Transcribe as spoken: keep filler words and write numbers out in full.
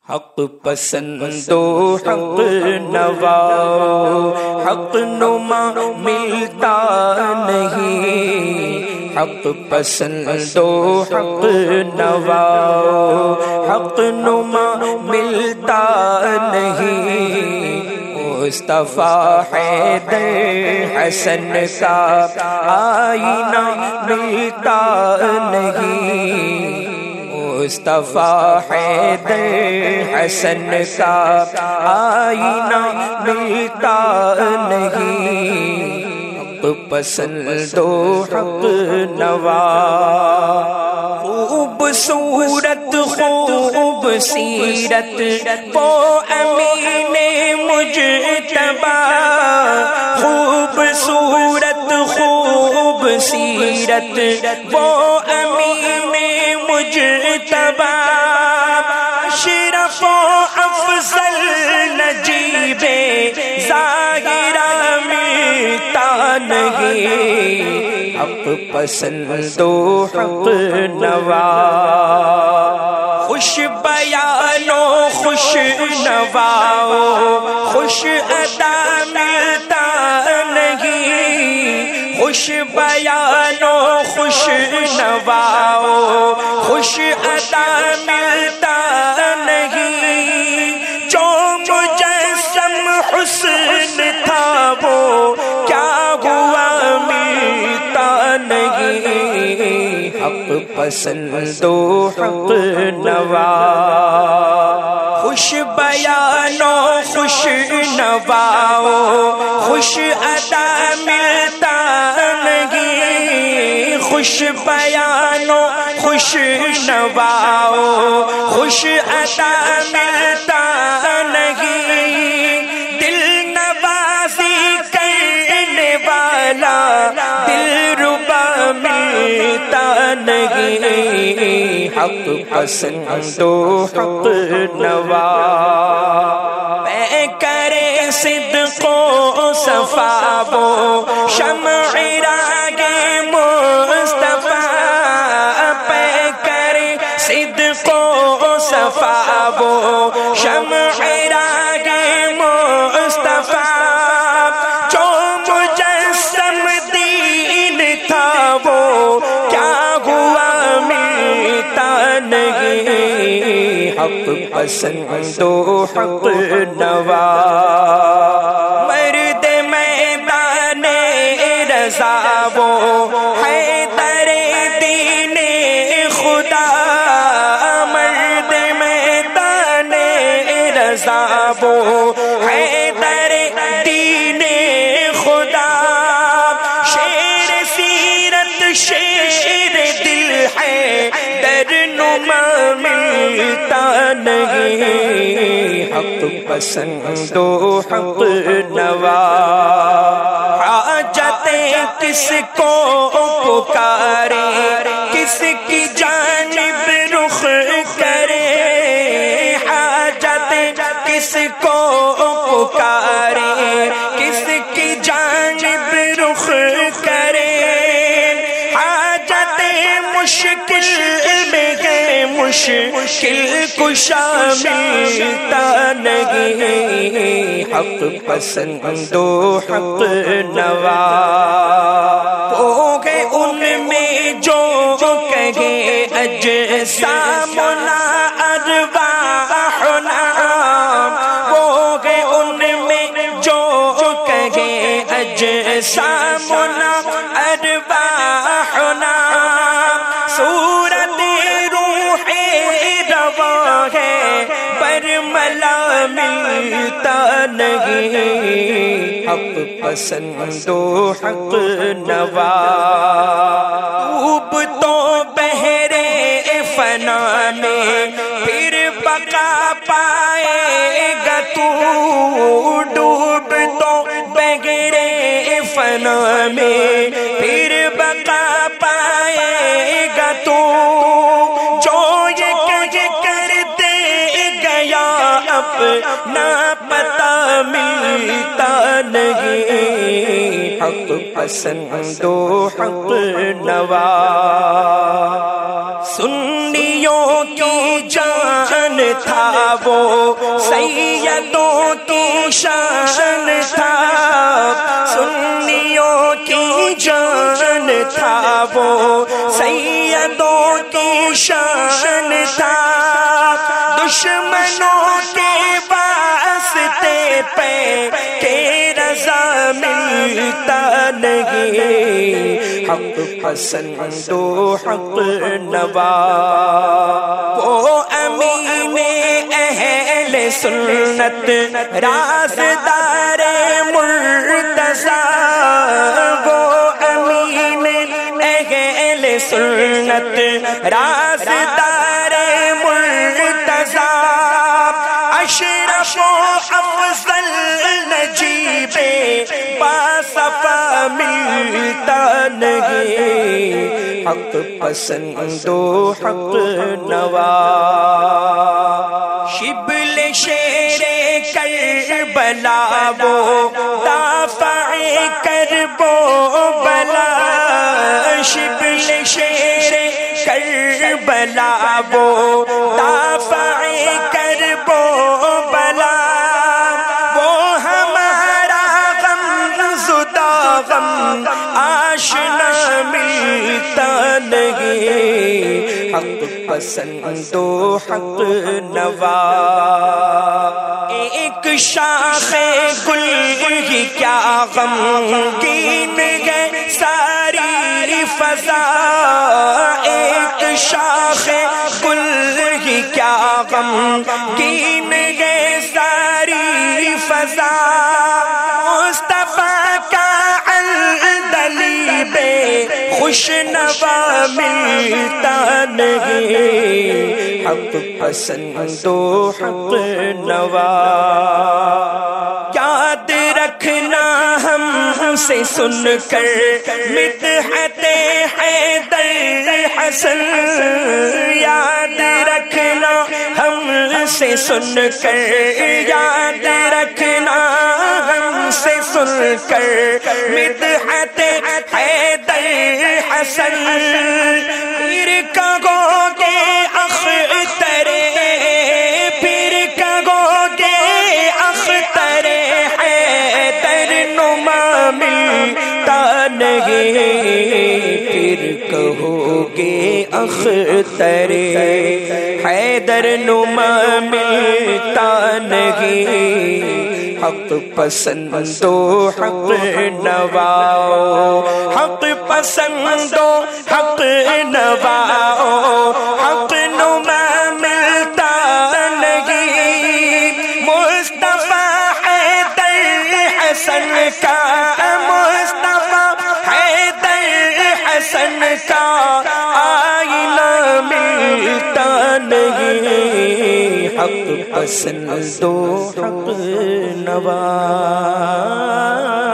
حق پسند و حق نوا، حق نما ملتا نہیں، حق پسند و حق نوا، حق نما ملتا نہیں، مصطفیٰ حیدر حسن کا آئینہ ملتا نہیں، مصطفیٰ حیدر حسن کا آئینہ ملتا نہیں، حق پسند و حق نوا، خوبصورت خوب سیرت وہ امین مجتبی، خوبصورت خوب سیرت وہ امین مجتبی، اشرف و افضل نجیب ظاہرہ ملتا نہیں، حق پسند و حق نوا، خوش بیان و خوش نوا خوش ادا ملتا نہیں، خوش بیان و خوش نوا خوش ادا ملتا نہیں، جو مجسم حسن تھا وہ کیا ہوا ملتا نہیں، حق پسند و حق نوا، خوش بیان و خوش نوا خوش ادا ملتا نہیں، خوش بیان و خوش نوا خوش ادا ملتا نہیں، دل نوازی کرنے والا دل ربا ملتا نہیں، حق پسند و حق نوا، پے کرے صدق و صفا وہ شمع راگ مصطفیٰ، پے کرے صدق و صفا وہ شمع راگ مصطفیٰ، جو مجسم دین تھا وہ کیا ہوا ملتا نہیں، حق پسند و حق نوا، مرد میدان رضا وہ حیدر دین خدا، مرد میدان رضا وہ حیدر دین خدا، شیر سیرت شیر دل ہے در نما ملتا نہیں، حق پسند و حق نوا، حاجتیں کس کو پکارے کس کی جانب رخ کرے، حاجتیں کس کو پکارے کس کی جانب رخ کرے، حاجتیں مشکل میں ہے مشکل کشا ملتا نہیں، حق پسند و حق نوا، ہوگے ان میں جو کہے اجسامنا ارواحنا، ہوگے ان میں جو کہے اجسامنا ارواحنا، صورت روح روا ہے برملا ملتا نہیں، حق پسند و حق نوا، ڈوب تو بحرے فنا میں پھر بقا پائے گا تو، ڈوب تو بحرے فنا میں پھر بقا پائے گا تو، جو یہ کہ کر دے گیا اپنا پتہ ملتا نہیں، حق پسند و حق نوا، سنیوں کی جان تھا وہ سیدوں کی شان تھا، سنیوں کی جان تھا، وہ سیدوں کی شان تھا، دشمنوں کے واسطے پہ کہ رضا ملتا نہیں، حق پسند و حق نوا، وہ امین اہل سنت رازدار مرتضیٰ، وہ امین اہل سنت رازدار مرتضیٰ، اشرف و افضل نجیب باصفا ملتا نہیں، حق پسند و حق نوا، شبل شیر کربلا وہ دافع کرب و بلا، شبل شیر کربلا وہ دافع کرب و بلا، وہ ہمارا غم زدہ غم آشنا ملتا نہیں، حق پسند و حق نوا، ایک شاخ گل ہی کیا غمگین ہے ساری فضا، ایک شاخ گل ہی کیا غمگین ہے ساری فضا، مصطفیٰ کا عندلیب خوش نوا ملتا نہیں، حق پسند و حق نوا، یاد رکھنا ہم سے سن کر مدحت حیدر حسن، یاد رکھنا ہم سے سن کر، یاد رکھنا ہم سے سن کر مدحت حیدر حسن، پھر کہو گے اختر، پھر کہو گے اختر حیدر نما ملتا نہیں، پھر کہو گے اختر حیدر نما ملتا نہیں، حق پسند و حق نوا، حق پسند و حق نوا، حق نما ملتا نہیں، مصطفیٰ حیدر حسن کا، مصطفیٰ حیدر حسن کا آئینہ ملتا نہیں، حق پسند و حق نوا۔